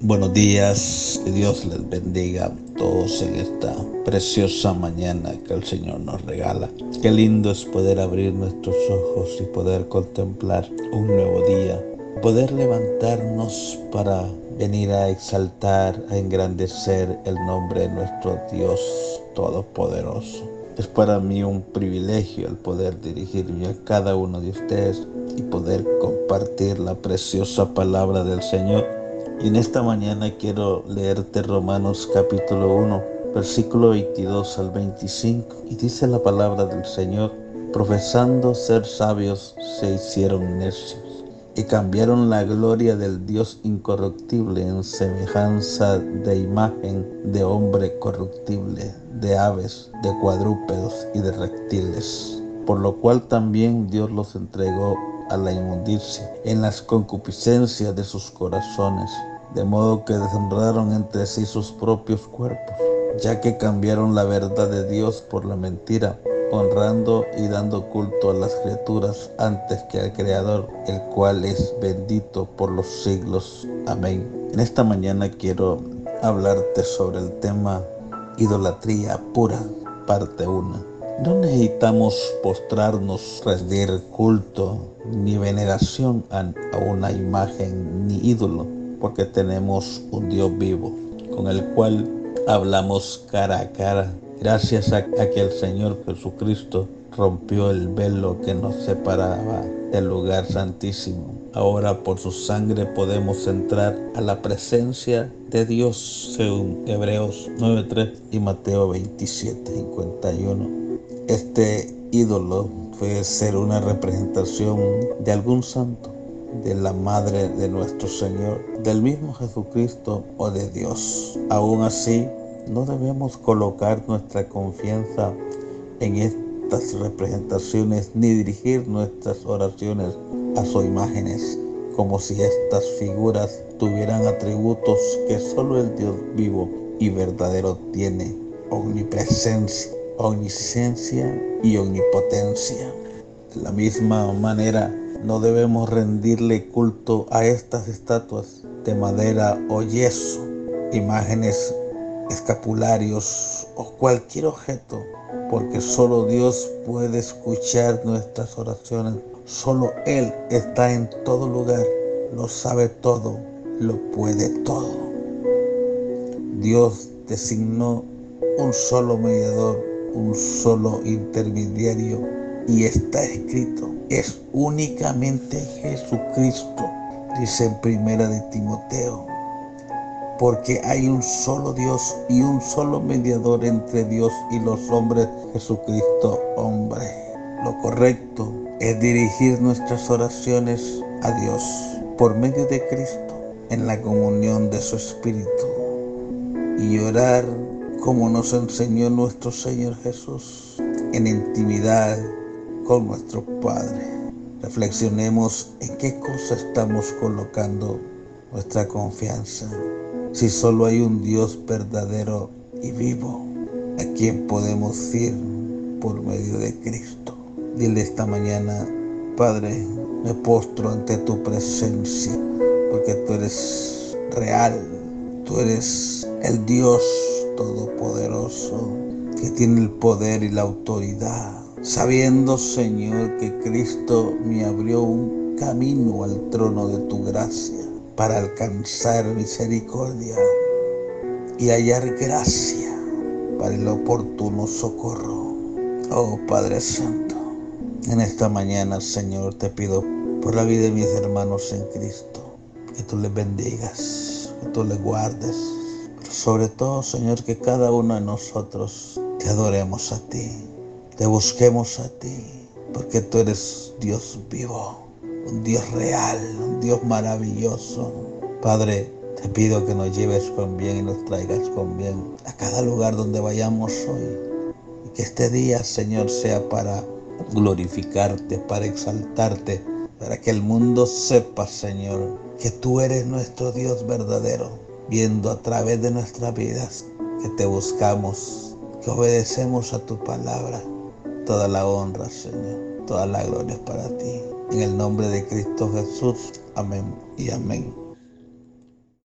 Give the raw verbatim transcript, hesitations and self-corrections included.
Buenos días, que Dios les bendiga a todos en esta preciosa mañana que el Señor nos regala. Qué lindo es poder abrir nuestros ojos y poder contemplar un nuevo día, poder levantarnos para venir a exaltar, a engrandecer el nombre de nuestro Dios Todopoderoso. Es para mí un privilegio el poder dirigirme a cada uno de ustedes y poder compartir la preciosa palabra del Señor. Y en esta mañana quiero leerte Romanos capítulo uno, versículo veintidós al veinticinco. Y dice la palabra del Señor: profesando ser sabios, se hicieron necios, y cambiaron la gloria del Dios incorruptible en semejanza de imagen de hombre corruptible, de aves, de cuadrúpedos y de reptiles. Por lo cual también Dios los entregó a la inmundicia en las concupiscencias de sus corazones, de modo que deshonraron entre sí sus propios cuerpos, ya que cambiaron la verdad de Dios por la mentira, honrando y dando culto a las criaturas antes que al Creador, el cual es bendito por los siglos. Amén. En esta mañana quiero hablarte sobre el tema idolatría pura, parte uno. No necesitamos postrarnos, rendir culto ni veneración a una imagen ni ídolo, porque tenemos un Dios vivo con el cual hablamos cara a cara, gracias a, a que el Señor Jesucristo rompió el velo que nos separaba del lugar santísimo. Ahora por su sangre podemos entrar a la presencia de Dios, según Hebreos nueve tres y Mateo veintisiete cincuenta y uno. Este ídolo puede ser una representación de algún santo, de la madre de nuestro Señor, del mismo Jesucristo o de Dios. Aún así, no debemos colocar nuestra confianza en estas representaciones ni dirigir nuestras oraciones a sus imágenes, como si estas figuras tuvieran atributos que solo el Dios vivo y verdadero tiene: omnipresencia, omnisciencia y omnipotencia. De la misma manera, no debemos rendirle culto a estas estatuas de madera o yeso, imágenes, escapularios o cualquier objeto, porque solo Dios puede escuchar nuestras oraciones. Solo Él está en todo lugar, lo sabe todo, lo puede todo. Dios designó un solo mediador, un solo intermediario, y está escrito: es únicamente Jesucristo. Dice en primera de Timoteo: porque hay un solo Dios y un solo mediador entre Dios y los hombres, Jesucristo hombre. Lo correcto es dirigir nuestras oraciones a Dios por medio de Cristo, en la comunión de su Espíritu, y orar como nos enseñó nuestro Señor Jesús, en intimidad con nuestro Padre. Reflexionemos en qué cosa estamos colocando nuestra confianza. Si solo hay un Dios verdadero y vivo, a quien podemos ir por medio de Cristo. Dile esta mañana: Padre, me postro ante tu presencia, porque tú eres real, tú eres el Dios Todopoderoso, que tiene el poder y la autoridad. Sabiendo, Señor, que Cristo me abrió un camino al trono de tu gracia para alcanzar misericordia y hallar gracia para el oportuno socorro. Oh Padre Santo, en esta mañana, Señor, te pido por la vida de mis hermanos en Cristo, que tú les bendigas, que tú les guardes, pero sobre todo, Señor, que cada uno de nosotros te adoremos a ti, te busquemos a ti, porque tú eres Dios vivo, un Dios real, un Dios maravilloso. Padre, te pido que nos lleves con bien y nos traigas con bien a cada lugar donde vayamos hoy, y que este día, Señor, sea para glorificarte, para exaltarte, para que el mundo sepa, Señor, que tú eres nuestro Dios verdadero, viendo a través de nuestras vidas que te buscamos, que obedecemos a tu palabra. Toda la honra, Señor, toda la gloria es para ti. En el nombre de Cristo Jesús, amén y amén.